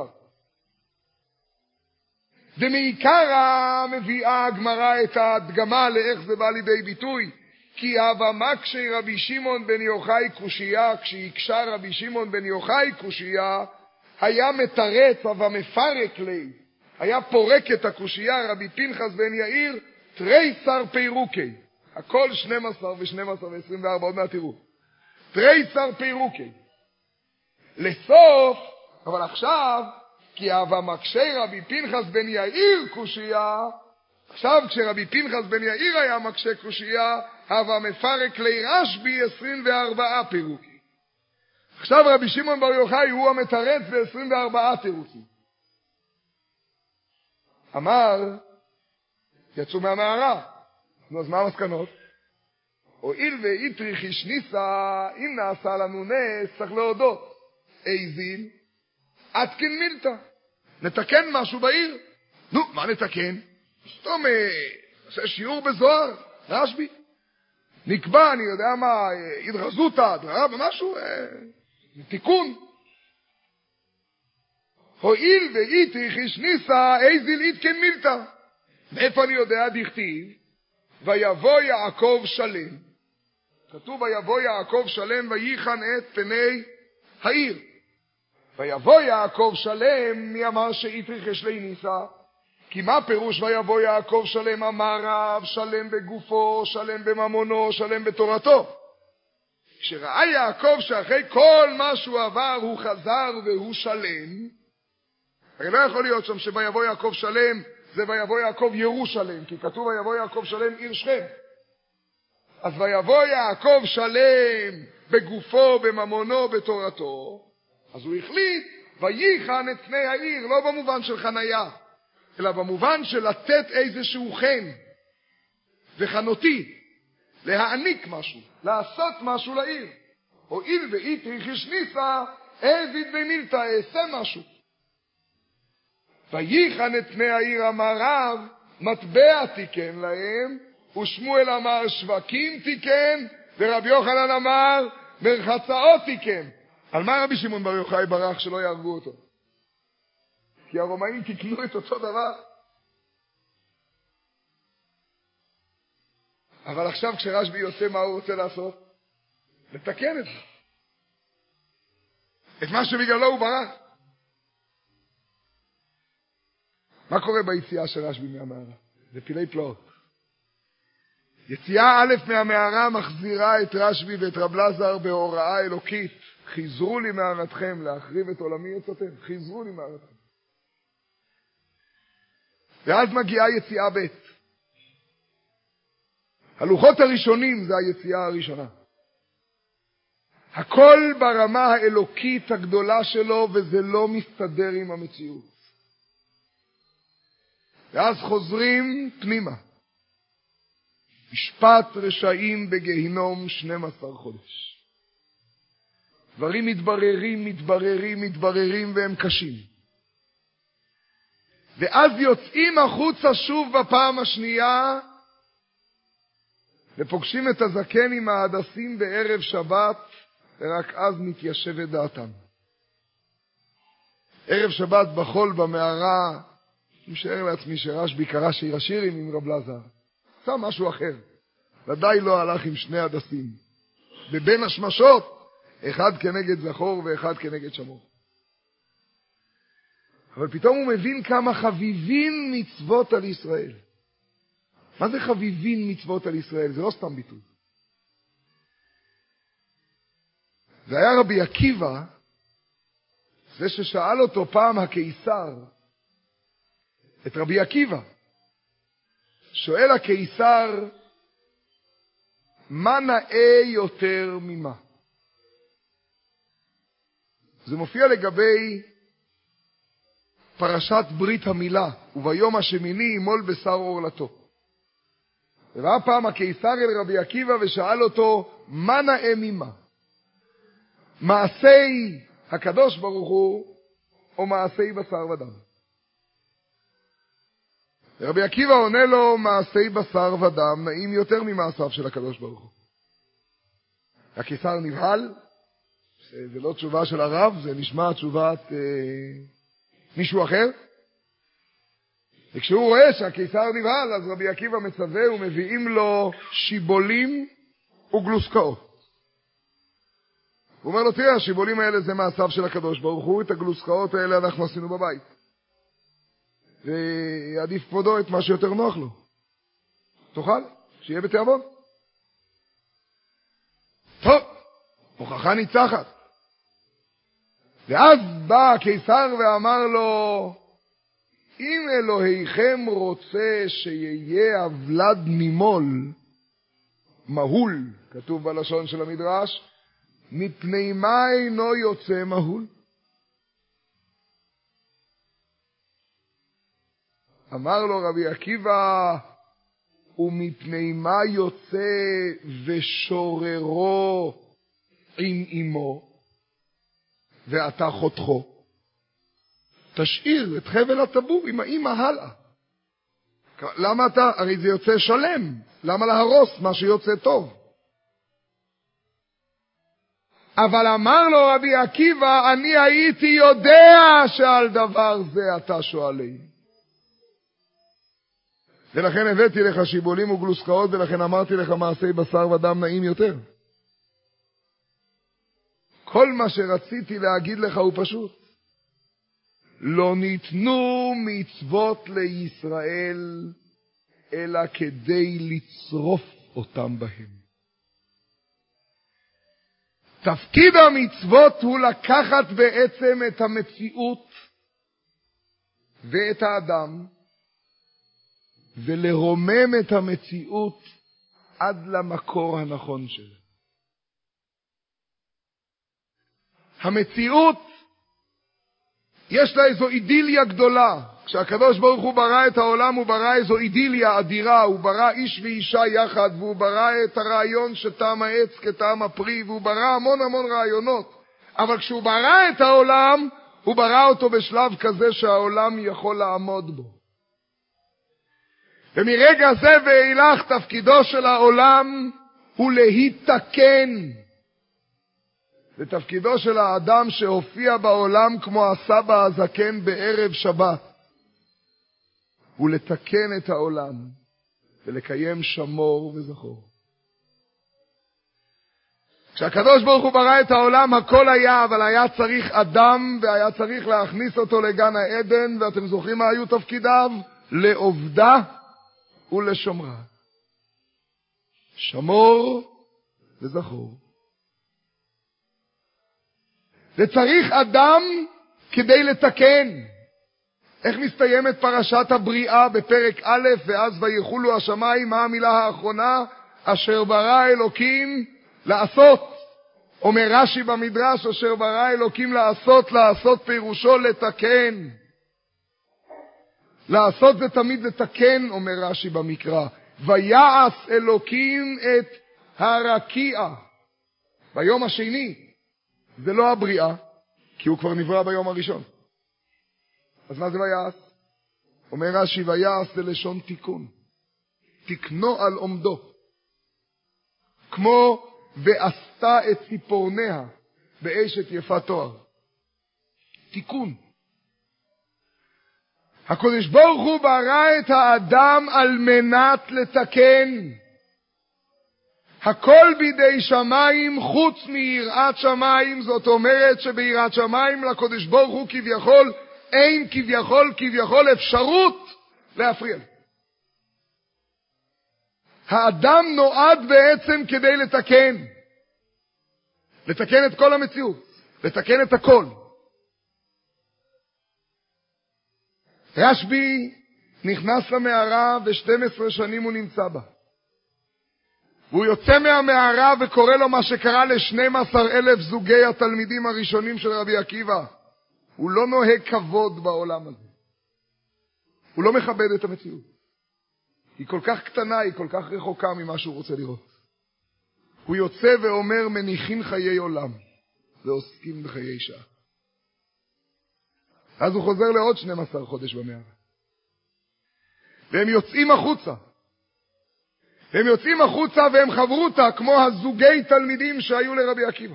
ומעיקרה מביאה הגמרא את ההדגמה לאיך זה בא לידי ביטוי. כי הווה מקשי רבי שמעון בן יוחאי קושייה, כשהקשה רבי שמעון בן יוחאי קושייה, היה מתרץ הווה מפרק לי, היה פורק את הקושייה רבי פנחס בן יאיר, תריסר פירוקי. הכל שנים עשר ו-שנים עשר ו-עשרים וארבע, עוד מעט תראו. תריסר פירוקי. לסוף, אבל עכשיו, כי הווה מקשי רבי פנחס בן יאיר קושייה, עכשיו כשרבי פנחס בן יאיר היה מקשה קושייה, הווה מפרק לי רשב"י עשרים וארבעה פירוקים. עכשיו רבי שמעון בר יוחאי הוא המתרץ ב-עשרים וארבעה תירוצים. אמר, יצאו מהמערה. נו, אז מה המסקנות? הואיל ואיטריך השניסה, אם נעשה לנו נס, צריך להודות. איזיל, עדכן מילתא. נתקן משהו בעיר. נו, מה נתקן? סתום, עושה שיעור בזוהר, רשב"י. נקבע, אני יודע מה, התרזותא, משהו, תיקון. הואיל ואיטריך השניסה, איזיל עדכן מילתא. מאיפה אני יודע? דכתיב, ויבוא יעקב שלם. כתוב ויבוא יעקב שלם וייחן את פני העיר. ויבוא יעקב שלם, מי אמר שאיטריך יש לי ניסה? כי מה פירוש ויבוא יעקב שלם? אמר רב, שלם בגופו, שלם בממונו, שלם בתורתו. כשראה יעקב שאחרי כל מה שהוא עבר הוא חזר והוא שלם, הרי לא יכול להיות שם שביבוא יעקב שלם זה ויבוא יעקב ירושלם, כי כתוב ויבוא יעקב שלם עיר שכם. אז ויבוא יעקב שלם בגופו, בממונו, בתורתו, אז הוא החליט וייחן את פני העיר, לא במובן של חנייה, אלא במובן של לתת איזשהו חן וחנותי, להעניק משהו, לעשות משהו לעיר. הואיל ואיטריך השניסה, העביד במילתא, אעשה משהו. וייחן את פני העיר, אמר רב, מטבע תיקן להם, ושמואל אמר שווקים תיקן, ורבי יוחנן אמר מרחצאות תיקן. על מה רבי שמעון בר יוחאי ברח שלא יהרגו אותו? כי הרומאים תיקנו את אותו דבר. אבל עכשיו כשרשב"י יוצא, מה הוא רוצה לעשות? לתקן את זה. את מה שבגללו הוא ברח. מה קורה ביציאה של רשב"י מהמערה? זה פילי פלאות. יציאה א' מהמערה מחזירה את רשב"י ואת רב לזר בהוראה אלוקית. חיזרו לי מערתכם, להחריב את עולמי יצאתם. חיזרו לי מערתכם. ואז מגיעה יציאה ב'. הלוחות הראשונים זה היציאה הראשונה. הכל ברמה האלוקית הגדולה שלו, וזה לא מסתדר עם המציאות. ואז חוזרים פנימה. משפט רשעים בגיהינום שנים עשר חודש. דברים מתבררים, מתבררים, מתבררים, והם קשים. ואז יוצאים החוצה שוב בפעם השנייה, ופוגשים את הזקן עם ההדסים בערב שבת, ורק אז מתיישבת דעתם. ערב שבת בחול במערה, אני משער לעצמי שרשב"י קרא שיר השירים עם רב לזר. עשה משהו אחר. ודאי לא הלך עם שני הדסים. בבין השמשות, אחד כנגד זכור ואחד כנגד שמור. אבל פתאום הוא מבין כמה חביבין מצוות על ישראל. מה זה חביבין מצוות על ישראל? זה לא סתם ביטוי. זה היה רבי עקיבא, זה ששאל אותו פעם הקיסר, את רבי עקיבא. שואל הקיסר, מה נאה יותר ממה? זה מופיע לגבי פרשת ברית המילה, וביום השמיני ימול בשר עורלתו. ובא פעם הקיסר אל רבי עקיבא ושאל אותו, מה נאה ממה? מעשי הקדוש ברוך הוא, או מעשי בשר ודם? רבי עקיבא עונה לו, מעשי בשר ודם נעים יותר ממעשיו של הקדוש ברוך הוא. הקיסר נבהל, זה לא תשובה של הרב, זה נשמע תשובת אה, מישהו אחר. וכשהוא רואה שהקיסר נבהל, אז רבי עקיבא מצווה ומביאים לו שיבולים וגלוסקאות. הוא אומר לו, תראה, השיבולים האלה זה מעשיו של הקדוש ברוך הוא, את הגלוסקאות האלה אנחנו עשינו בבית. ועדיף כבודו את מה שיותר נוח לו. תאכל, שיהיה בתיאבון. טוב, הוכחה ניצחת. ואז בא הקיסר ואמר לו, אם אלוהיכם רוצה שיהיה אבלד נימול, מהול, כתוב בלשון של המדרש, מפני מה אינו יוצא מהול? אמר לו רבי עקיבא, ומפני מה יוצא ושוררו עם אמו, ואתה חותכו? תשאיר את חבל הטבור עם האמא הלאה. למה אתה, הרי זה יוצא שלם, למה להרוס מה שיוצא טוב? אבל אמר לו רבי עקיבא, אני הייתי יודע שעל דבר זה אתה שואלי. ולכן הבאתי לך שיבולים וגלוסקאות, ולכן אמרתי לך מעשי בשר ודם נעים יותר. כל מה שרציתי להגיד לך הוא פשוט. לא ניתנו מצוות לישראל, אלא כדי לצרוף אותם בהם. תפקיד המצוות הוא לקחת בעצם את המציאות ואת האדם, ולרומם את המציאות עד למקור הנכון שלה. המציאות יש לה איזו אידיליה גדולה. כשהקדוש ברוך הוא ברא את העולם, הוא ברא איזו אידיליה אדירה, הוא ברא איש ואישה יחד, והוא ברא את הרעיון שטעם העץ כטעם הפרי, והוא ברא המון המון רעיונות. אבל כשהוא ברא את העולם, הוא ברא אותו בשלב כזה שהעולם יכול לעמוד בו. ומרגע זה ואילך תפקידו של העולם הוא להתקן. ותפקידו של האדם שהופיע בעולם כמו הסבא הזקן בערב שבת, הוא לתקן את העולם ולקיים שמור וזכור. כשהקדוש ברוך הוא ברא את העולם הכל היה, אבל היה צריך אדם והיה צריך להכניס אותו לגן העדן, ואתם זוכרים מה היו תפקידיו? לעובדה ולשומרה. שמור וזכור. וצריך אדם כדי לתקן. איך מסתיימת פרשת הבריאה בפרק א', ואז ויחולו השמיים, מה המילה האחרונה? אשר ברא אלוקים לעשות. אומר רש"י במדרש, אשר ברא אלוקים לעשות, לעשות פירושו לתקן. לעשות זה תמיד לתקן, אומר רש"י במקרא. ויעש אלוקים את הרקיע. ביום השני. זה לא הבריאה, כי הוא כבר נברא ביום הראשון. אז מה זה ויעש? אומר רש"י, ויעש זה לשון תיקון. תקנו על עומדו. כמו ועשתה את ציפורניה באשת יפת תואר. תיקון. הקדוש ברוך הוא ברא את האדם על מנת לתקן. הכל בידי שמיים חוץ מיראת שמיים, זאת אומרת שביראת שמיים לקדוש ברוך הוא כביכול אין כביכול כביכול אפשרות להפריע. האדם נועד בעצם כדי לתקן. לתקן את כל המציאות. לתקן את הכל. רשב"י נכנס למערה ו-שתים עשרה שנים הוא נמצא בה. והוא יוצא מהמערה וקורא לו מה שקרה ל-שנים עשר אלף זוגי התלמידים הראשונים של רבי עקיבא. הוא לא נוהג כבוד בעולם הזה. הוא לא מכבד את המציאות. היא כל כך קטנה, היא כל כך רחוקה ממה שהוא רוצה לראות. הוא יוצא ואומר, מניחים חיי עולם ועוסקים בחיי שעה. אז הוא חוזר לעוד שנים עשר חודש במערה. והם יוצאים החוצה. הם יוצאים החוצה והם חברותה כמו הזוגי תלמידים שהיו לרבי עקיבא.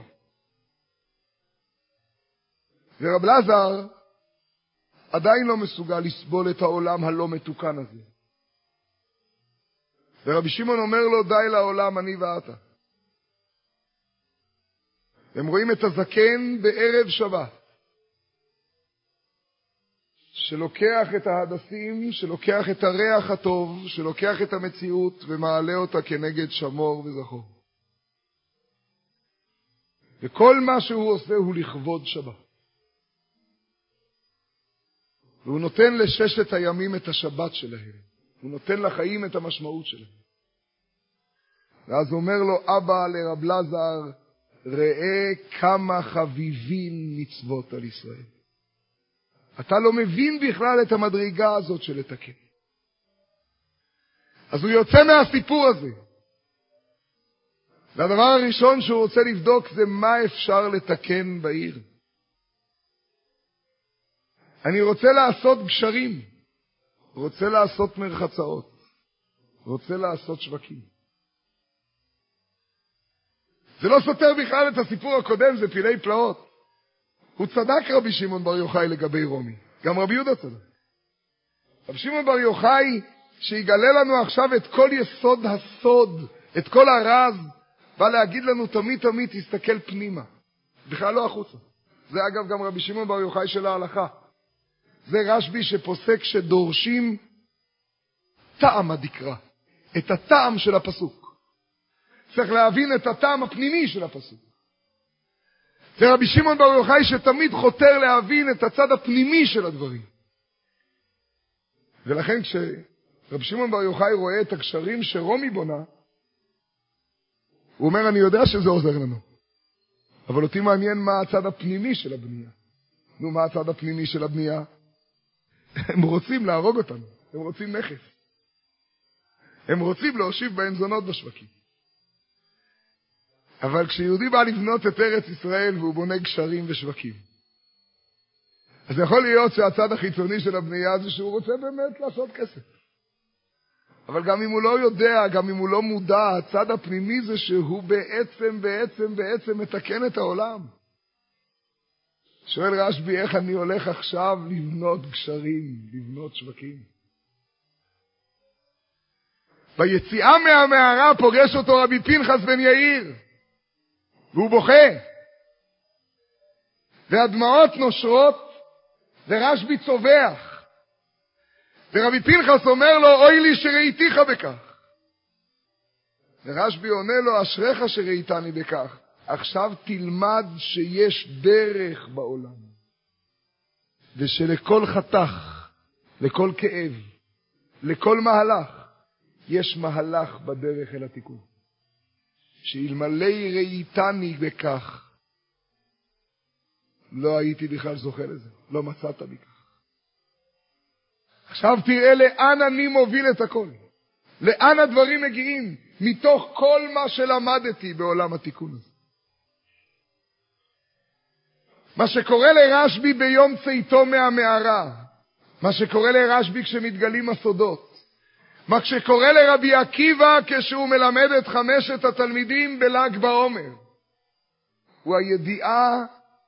ורב אלעזר עדיין לא מסוגל לסבול את העולם הלא מתוקן הזה. ורבי שמעון אומר לו, די לעולם, אני ואתה. הם רואים את הזקן בערב שבת, שלוקח את ההדסים, שלוקח את הריח הטוב, שלוקח את המציאות ומעלה אותה כנגד שמור וזכור. וכל מה שהוא עושה הוא לכבוד שבת. והוא נותן לששת הימים את השבת שלהם. הוא נותן לחיים את המשמעות שלהם. ואז הוא אומר לו, אבא לרב אלעזר, ראה כמה חביבים מצוות על ישראל. אתה לא מבין בכלל את המדרגה הזאת של לתקן. אז הוא יוצא מהסיפור הזה. והדבר הראשון שהוא רוצה לבדוק זה מה אפשר לתקן בעיר. אני רוצה לעשות גשרים, רוצה לעשות מרחצאות, רוצה לעשות שווקים. זה לא סותר בכלל את הסיפור הקודם, זה פילי פלאות. הוא צדק רבי שמעון בר יוחאי לגבי רומי, גם רבי יהודה צדק. רבי שמעון בר יוחאי שיגלה לנו עכשיו את כל יסוד הסוד, את כל הרז, בא להגיד לנו תמיד תמיד תסתכל פנימה, בכלל לא החוצה. זה אגב גם רבי שמעון בר יוחאי של ההלכה. זה רשב"י שפוסק שדורשים טעם הדקרא, את הטעם של הפסוק. צריך להבין את הטעם הפנימי של הפסוק. זה רבי שמעון בר יוחאי שתמיד חותר להבין את הצד הפנימי של הדברים. ולכן כשרבי שמעון בר יוחאי רואה את הקשרים שרומי בונה, הוא אומר, אני יודע שזה עוזר לנו, אבל אותי מעניין מה הצד הפנימי של הבנייה. נו, מה הצד הפנימי של הבנייה? הם רוצים להרוג אותנו, הם רוצים נכס. הם רוצים להושיב בהם זונות בשווקים. אבל כשיהודי בא לבנות את ארץ ישראל והוא בונה גשרים ושווקים, אז יכול להיות שהצד החיצוני של הבנייה זה שהוא רוצה באמת לעשות כסף. אבל גם אם הוא לא יודע, גם אם הוא לא מודע, הצד הפנימי זה שהוא בעצם, בעצם, בעצם מתקן את העולם. שואל רשב"י, איך אני הולך עכשיו לבנות גשרים, לבנות שווקים? ביציאה מהמערה פוגש אותו רבי פנחס בן יאיר, והוא בוכה, והדמעות נושרות, ורשב"י צובח. ורבי פנחס אומר לו, אוי לי שראיתיך בכך. ורשב"י עונה לו, אשריך שראיתני בכך. עכשיו תלמד שיש דרך בעולם, ושלכל חתך, לכל כאב, לכל מהלך, יש מהלך בדרך אל התיקון. שאלמלא ראיתני בכך, לא הייתי בכלל זוכה לזה, לא מצאת בי כך. עכשיו תראה לאן אני מוביל את הכל, לאן הדברים מגיעים, מתוך כל מה שלמדתי בעולם התיקון הזה. מה שקורה לרשב"י ביום צאתו מהמערה, מה שקורה לרשב"י כשמתגלים הסודות, מה שקורה לרבי עקיבא כשהוא מלמד את חמשת התלמידים בל"ג בעומר, הוא הידיעה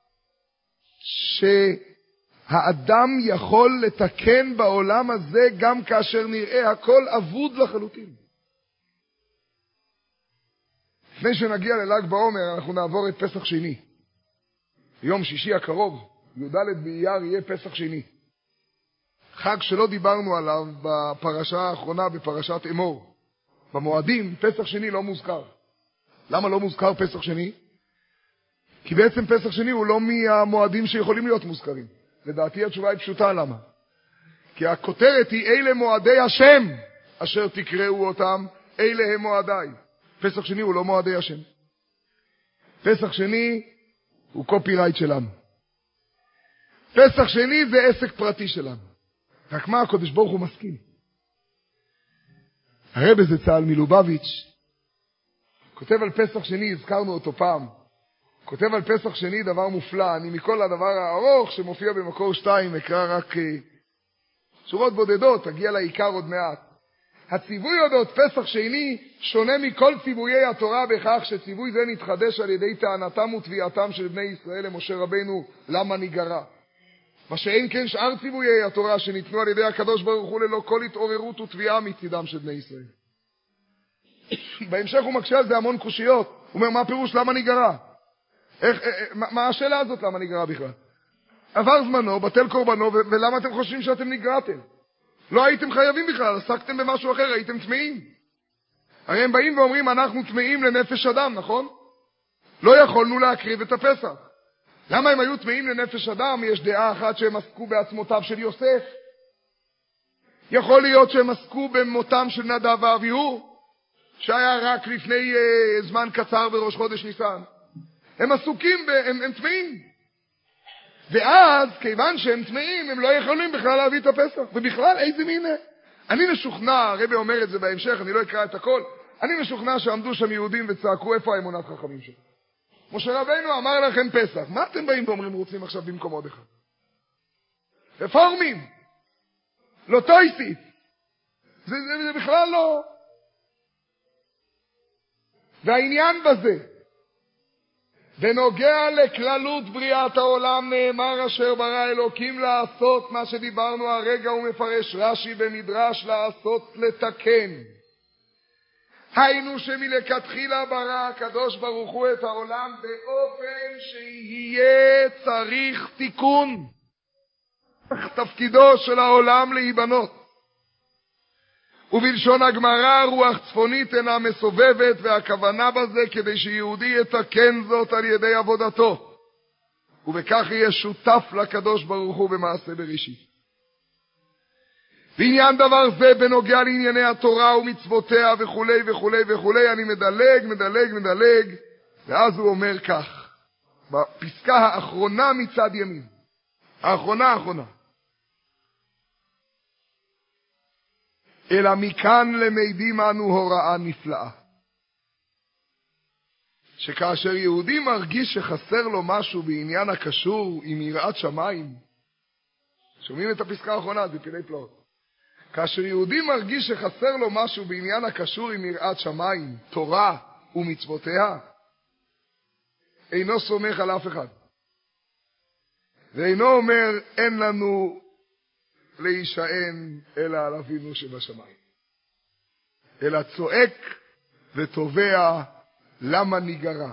שהאדם יכול לתקן בעולם הזה גם כאשר נראה הכל אבוד לחלוטין. לפני שנגיע לל"ג בעומר אנחנו נעבור את פסח שני. יום שישי הקרוב, י"ד באייר, יהיה פסח שני. חג שלא דיברנו עליו בפרשה האחרונה, בפרשת אמור. במועדים, פסח שני לא מוזכר. למה לא מוזכר פסח שני? כי בעצם פסח שני הוא לא מהמועדים שיכולים להיות מוזכרים. לדעתי התשובה היא פשוטה, למה? כי הכותרת היא, אלה מועדי השם, אשר תקראו אותם, אלה הם מועדיי. פסח שני הוא לא מועדי השם. פסח שני הוא קופירייט שלנו. פסח שני זה עסק פרטי שלנו. רק מה הקדוש ברוך הוא מסכים? הרב זצ"ל מלובביץ' כותב על פסח שני, הזכרנו אותו פעם, כותב על פסח שני דבר מופלא. אני מכל הדבר הארוך שמופיע במקור שתיים אקרא רק שורות בודדות, תגיע לעיקר עוד מעט. הציווי אודות פסח שני שונה מכל ציוויי התורה בכך שציווי זה נתחדש על ידי טענתם ותביעתם של בני ישראל למשה רבנו למה ניגרע. מה שאין כן שאר ציוויי התורה שניתנו על ידי הקדוש ברוך הוא ללא כל התעוררות ותביעה מצדם של בני ישראל. בהמשך הוא מקשה על זה המון קושיות. הוא אומר, מה הפירוש למה ניגרע? איך, מה, מה השאלה הזאת למה ניגרע בכלל? עבר זמנו, בטל קורבנו, ו- ולמה אתם חושבים שאתם נגרעתם? לא הייתם חייבים בכלל, עסקתם במשהו אחר, הייתם טמאים. הרי הם באים ואומרים, אנחנו טמאים לנפש אדם, נכון? לא יכולנו להקריב את הפסח. למה הם היו טמאים לנפש אדם? יש דעה אחת שהם עסקו בעצמותיו של יוסף. יכול להיות שהם עסקו במותם של נדב ואביהו, שהיה רק לפני uh, זמן קצר בראש חודש ניסן. הם עסוקים, ב- הם, הם טמאים. ואז, כיוון שהם טמאים, הם לא יכולים בכלל להביא את הפסח. ובכלל, איזה מין... אני משוכנע, הרבי אומר את זה בהמשך, אני לא אקרא את הכל, אני משוכנע שעמדו שם יהודים וצעקו, איפה האמונת חכמים שלו? משה רבנו אמר לכם פסח. מה אתם באים ואומרים רוצים עכשיו במקום עוד אחד? רפורמים. לא טויסית. זה, זה, זה בכלל לא... והעניין בזה, בנוגע לכללות בריאת העולם נאמר אשר ברא אלוקים לעשות מה שדיברנו הרגע ומפרש רש"י במדרש לעשות לתקן. היינו שמלכתחילה ברא הקדוש ברוך הוא את העולם באופן שיהיה צריך תיקון. תפקידו של העולם להיבנות. ובלשון הגמרא רוח צפונית אינה מסובבת, והכוונה בזה כדי שיהודי יתקן זאת על ידי עבודתו, ובכך יהיה שותף לקדוש ברוך הוא במעשה בראשית. בעניין דבר זה בנוגע לענייני התורה ומצוותיה וכו' וכו' וכו', אני מדלג, מדלג, מדלג, ואז הוא אומר כך, בפסקה האחרונה מצד ימין, האחרונה האחרונה, אלא מכאן למדים אנו הוראה נפלאה. שכאשר יהודי מרגיש שחסר לו משהו בעניין הקשור עם יראת שמיים, שומעים את הפסקה האחרונה, זה פלאי פלאות. כאשר יהודי מרגיש שחסר לו משהו בעניין הקשור עם יראת שמיים, תורה ומצוותיה, אינו סומך על אף אחד. ואינו אומר, אין לנו להישען אלא על אבינו שבשמיים. אלא צועק ותובע למה ניגרע.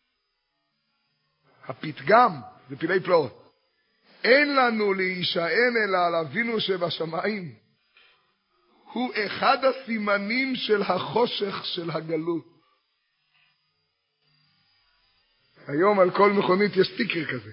הפתגם, זה פלאי פלאות. אין לנו להישען אלא על אבינו שבשמיים. הוא אחד הסימנים של החושך של הגלות. היום על כל מכונית יש סטיקר כזה.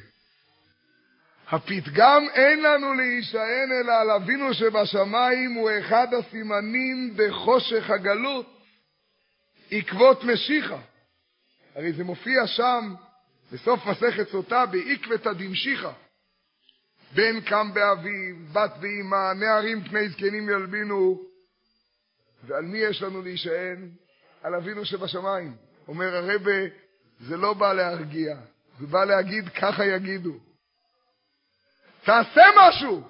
הפתגם אין לנו להישען אלא על אבינו שבשמיים הוא אחד הסימנים בחושך הגלות. עקבות משיחה. הרי זה מופיע שם בסוף מסכת סוטה בעקבתא דמשיחא. בן קם באביו, בת באמא, נערים פני זקנים ילבינו. ועל מי יש לנו להישען? על אבינו שבשמיים. אומר הרבי, זה לא בא להרגיע, זה בא להגיד ככה יגידו. תעשה משהו.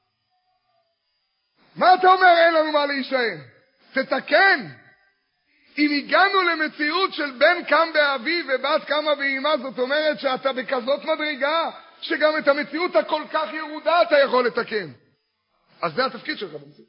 מה אתה אומר אין לנו מה להישען? תתקן. אם הגענו למציאות של בן קם באביו ובת קמה באמא, זאת אומרת שאתה בכזאת מדרגה שגם את המציאות הכל כך ירודה אתה יכול לתקן. אז זה התפקיד שלך במציאות.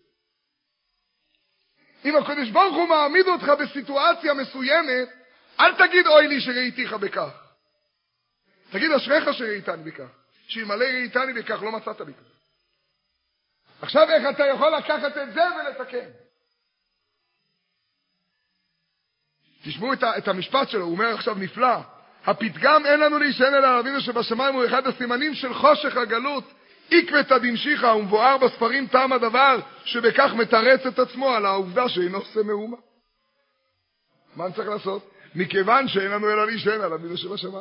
אם הקדוש ברוך הוא מעמיד אותך בסיטואציה מסוימת, אל תגיד אוי לי שראיתיך בכך. תגיד אשריך שראיתני בכך. שאלמלא ראיתני בכך לא מצאת בכך. עכשיו איך אתה יכול לקחת את זה ולתקן? תשמעו את, את המשפט שלו, הוא אומר עכשיו נפלא. הפתגם אין לנו להישען אלא על אבינו שבשמיים הוא אחד הסימנים של חושך הגלות. עקבתא דמשיחא ומבואר בספרים טעם הדבר שבכך מתרץ את עצמו על העובדה שאינו עושה מאומה. מה אני צריך לעשות? מכיוון שאין לנו אלא להישען על אבינו שבשמיים.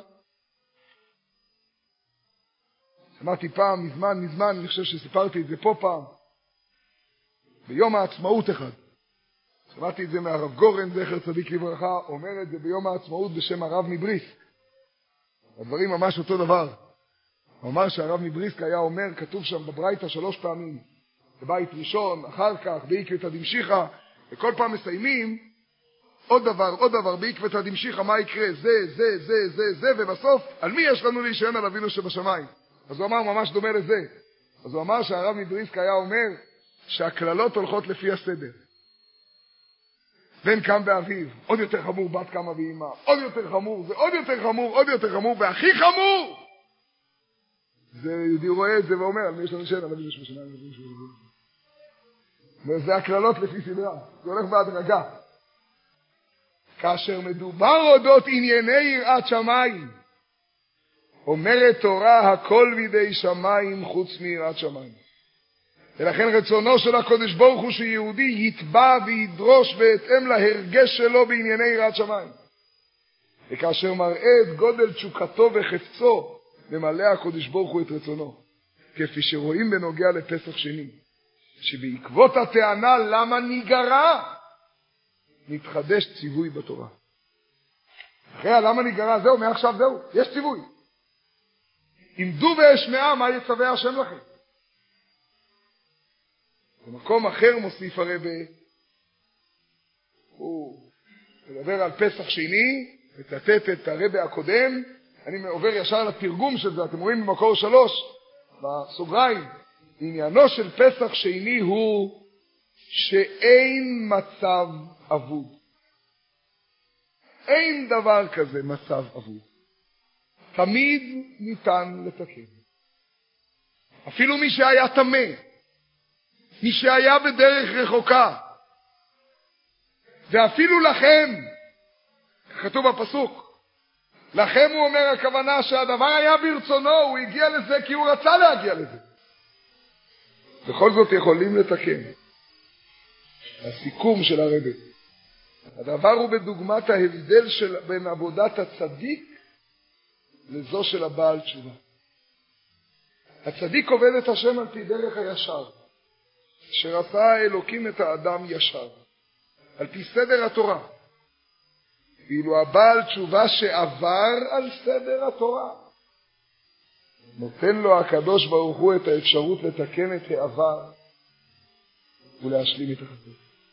שמעתי פעם, מזמן, מזמן, אני חושב שסיפרתי את זה פה פעם, ביום העצמאות אחד. שמעתי את זה מהרב גורן, זכר צדיק לברכה, אומר את זה ביום העצמאות בשם הרב מבריסק. הדברים ממש אותו דבר. הוא אמר שהרב מבריסק היה אומר, כתוב שם בברייתא שלוש פעמים, בבית ראשון, אחר כך, בעקבתא דמשיחא, וכל פעם מסיימים, עוד דבר, עוד דבר, בעקבתא דמשיחא, מה יקרה? זה, זה, זה, זה, זה, ובסוף, על מי יש לנו להישען? על אבינו שבשמיים. אז הוא אמר, ממש דומה לזה. אז הוא אמר שהרב מבריסק היה אומר, שהכללות הולכות לפי הסדר. בן קם באביו, עוד יותר חמור, בת קמה באמא, עוד יותר חמור, זה עוד יותר חמור, עוד יותר חמור, והכי חמור! זה, יהודי רואה את זה ואומר, על מי יש לנו להישען? על אבינו שבשמיים. וזה הכללות לפי סדרה, זה הולך בהדרגה. כאשר מדובר אודות ענייני יראת שמיים, אומרת תורה הכל בידי שמיים חוץ מיראת שמיים. ולכן רצונו של הקדוש ברוך הוא שיהודי יתבע וידרוש בהתאם להרגש שלו בענייני יראת שמיים. וכאשר מראה את גודל תשוקתו וחפצו, ממלא הקדוש ברוך הוא את רצונו, כפי שרואים בנוגע לפסח שני, שבעקבות הטענה למה ניגרע, נתחדש ציווי בתורה. אחרי למה ניגרע, זהו, מעכשיו זהו, יש ציווי. עמדו ואשמעה מה יצווה השם לכם. במקום אחר מוסיף הרבה, הוא מדבר על פסח שני, מצטט את הרבה הקודם, אני עובר ישר לתרגום של זה, אתם רואים במקור שלוש, בסוגריים, עניינו של פסח שני הוא שאין מצב אבוד. אין דבר כזה מצב אבוד. תמיד ניתן לתקן. אפילו מי שהיה תמה, מי שהיה בדרך רחוקה, ואפילו לכם, כתוב בפסוק, לכם הוא אומר הכוונה שהדבר היה ברצונו, הוא הגיע לזה כי הוא רצה להגיע לזה. בכל זאת יכולים לתקן. הסיכום של הרבי. הדבר הוא בדוגמת ההבדל של בין עבודת הצדיק לזו של הבעל תשובה. הצדיק עובד את השם על פי דרך הישר, שרצה האלוקים את האדם ישר, על פי סדר התורה. ואילו הבעל תשובה שעבר על סדר התורה, נותן לו הקדוש ברוך הוא את האפשרות לתקן את העבר ולהשלים את החסד.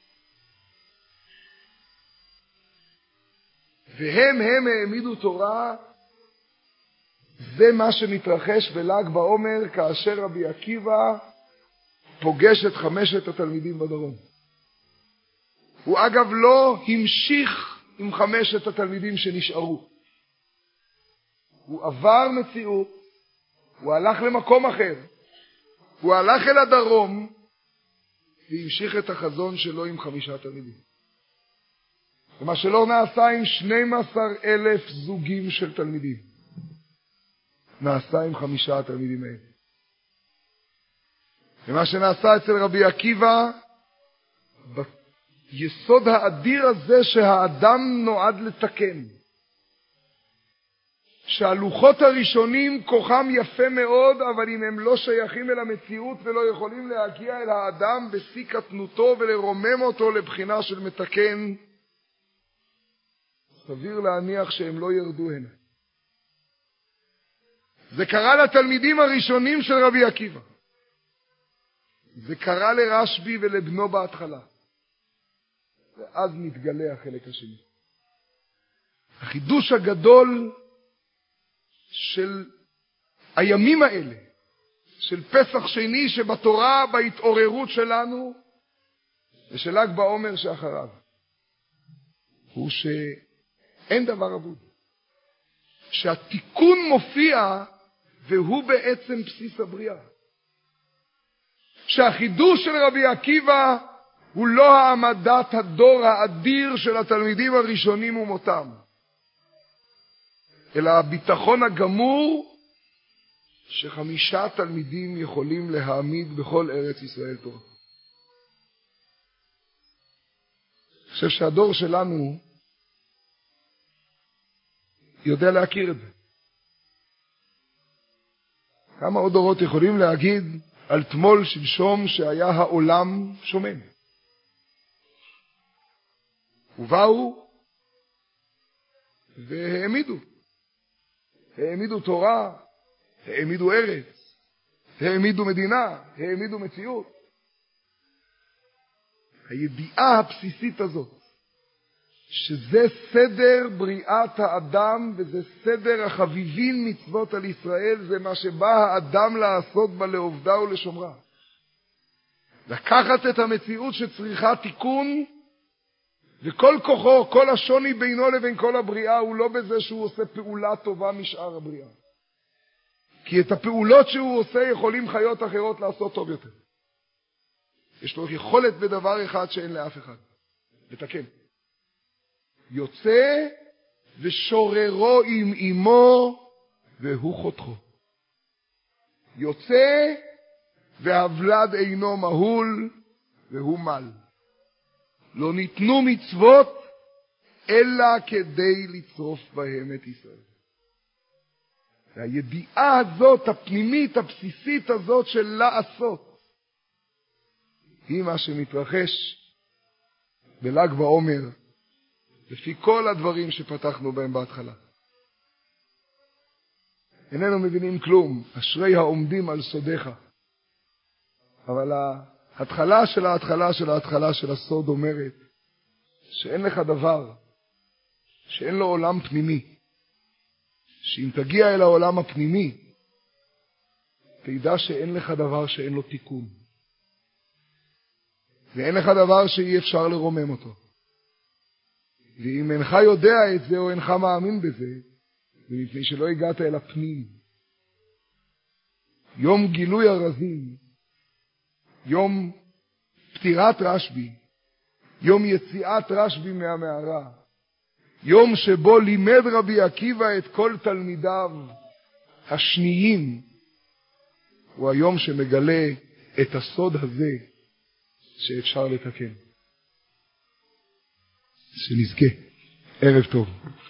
והם הם העמידו תורה, זה מה שמתרחש בל"ג בעומר כאשר רבי עקיבא פוגש את חמשת התלמידים בדרום. הוא אגב לא המשיך עם חמשת התלמידים שנשארו. הוא עבר מציאות, הוא הלך למקום אחר, הוא הלך אל הדרום והמשיך את החזון שלו עם חמישה תלמידים. ומה שלא נעשה עם שנים עשר אלף זוגים של תלמידים, נעשה עם חמישה התלמידים האלה. ומה שנעשה אצל רבי עקיבא, ביסוד האדיר הזה שהאדם נועד לתקן, שהלוחות הראשונים כוחם יפה מאוד, אבל אם הם לא שייכים אל המציאות ולא יכולים להגיע אל האדם בשיא קטנותו ולרומם אותו לבחינה של מתקן, סביר להניח שהם לא ירדו הנה. זה קרה לתלמידים הראשונים של רבי עקיבא. זה קרה לרשב"י ולבנו בהתחלה. ואז מתגלה החלק השני. החידוש הגדול של הימים האלה, של פסח שני שבתורה, בהתעוררות שלנו, ושל ל"ג בעומר שאחריו, הוא שאין דבר אבוד. שהתיקון מופיע והוא בעצם בסיס הבריאה. שהחידוש של רבי עקיבא הוא לא העמדת הדור האדיר של התלמידים הראשונים ומותם, אלא הביטחון הגמור שחמישה תלמידים יכולים להעמיד בכל ארץ ישראל תורה. אני חושב שהדור שלנו יודע להכיר את זה. כמה עוד דורות יכולים להגיד על תמול שלשום שהיה העולם שומם? ובאו והעמידו. העמידו תורה, העמידו ארץ, העמידו מדינה, העמידו מציאות. הידיעה הבסיסית הזאת, שזה סדר בריאת האדם וזה סדר החביבין מצוות על ישראל, זה מה שבא האדם לעשות בה לעובדה ולשומרה. לקחת את המציאות שצריכה תיקון, וכל כוחו, כל השוני בינו לבין כל הבריאה, הוא לא בזה שהוא עושה פעולה טובה משאר הבריאה. כי את הפעולות שהוא עושה יכולים חיות אחרות לעשות טוב יותר. יש לו יכולת בדבר אחד שאין לאף אחד. לתקן. יוצא ושוררו עם אמו והוא חותכו. יוצא והבלד אינו מהול והוא מל. לא ניתנו מצוות אלא כדי לצרוף בהם את ישראל. והידיעה הזאת, הפנימית, הבסיסית הזאת של לעשות, היא מה שמתרחש בל"ג בעומר, לפי כל הדברים שפתחנו בהם בהתחלה. איננו מבינים כלום, אשרי העומדים על סודיך. אבל ההתחלה של ההתחלה של ההתחלה של הסוד אומרת שאין לך דבר, שאין לו עולם פנימי. שאם תגיע אל העולם הפנימי, תדע שאין לך דבר שאין לו תיקון. ואין לך דבר שאי אפשר לרומם אותו. ואם אינך יודע את זה או אינך מאמין בזה, זה מפני שלא הגעת אל הפנים. יום גילוי הרזים, יום פטירת רשב"י, יום יציאת רשב"י מהמערה, יום שבו לימד רבי עקיבא את כל תלמידיו השניים, הוא היום שמגלה את הסוד הזה שאפשר לתקן. שנזכה. ערב טוב.